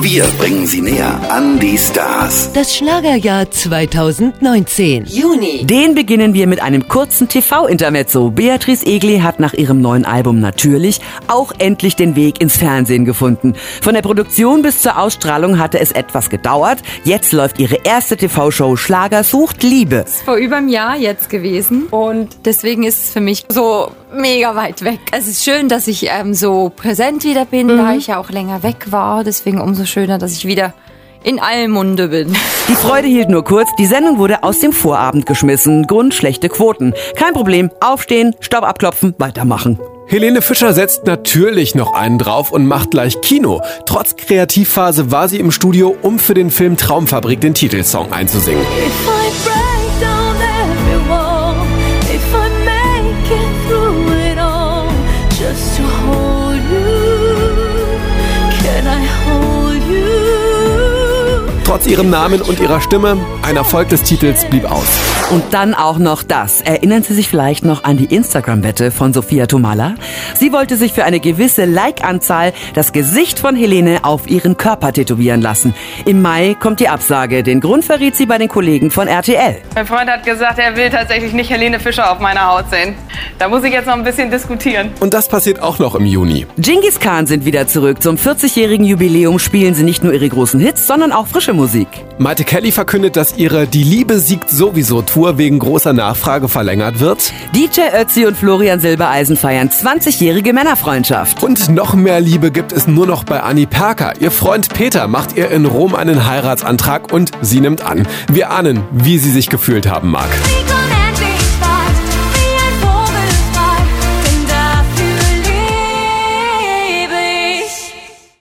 Wir bringen Sie näher an die Stars. Das Schlagerjahr 2019. Juni. Den beginnen wir mit einem kurzen TV-Intermezzo. Beatrice Egli hat nach ihrem neuen Album Natürlich auch endlich den Weg ins Fernsehen gefunden. Von der Produktion bis zur Ausstrahlung hatte es etwas gedauert. Jetzt läuft ihre erste TV-Show Schlager sucht Liebe. Das ist vor über einem Jahr jetzt gewesen und deswegen ist es für mich so mega weit weg. Es ist schön, dass ich so präsent wieder bin, da ich ja auch länger weg war. Deswegen umso schöner, dass ich wieder in allem Munde bin. Die Freude hielt nur kurz. Die Sendung wurde aus dem Vorabend geschmissen. Grund schlechte Quoten. Kein Problem. Aufstehen, Staub abklopfen, weitermachen. Helene Fischer setzt natürlich noch einen drauf und macht gleich Kino. Trotz Kreativphase war sie im Studio, um für den Film Traumfabrik den Titelsong einzusingen. Trotz ihrem Namen und ihrer Stimme, ein Erfolg des Titels blieb aus. Und dann auch noch das. Erinnern Sie sich vielleicht noch an die Instagram-Wette von Sophia Tomalla? Sie wollte sich für eine gewisse Like-Anzahl das Gesicht von Helene auf ihren Körper tätowieren lassen. Im Mai kommt die Absage. Den Grund verriet sie bei den Kollegen von RTL. Mein Freund hat gesagt, er will tatsächlich nicht Helene Fischer auf meiner Haut sehen. Da muss ich jetzt noch ein bisschen diskutieren. Und das passiert auch noch im Juni. Genghis Khan sind wieder zurück. Zum 40-jährigen Jubiläum spielen sie nicht nur ihre großen Hits, sondern auch frische Musik. Maite Kelly verkündet, dass ihre Die Liebe siegt sowieso Tour wegen großer Nachfrage verlängert wird. DJ Ötzi und Florian Silbereisen feiern 20-jährige Männerfreundschaft. Und noch mehr Liebe gibt es nur noch bei Annie Perker. Ihr Freund Peter macht ihr in Rom einen Heiratsantrag und sie nimmt an. Wir ahnen, wie sie sich gefühlt haben mag.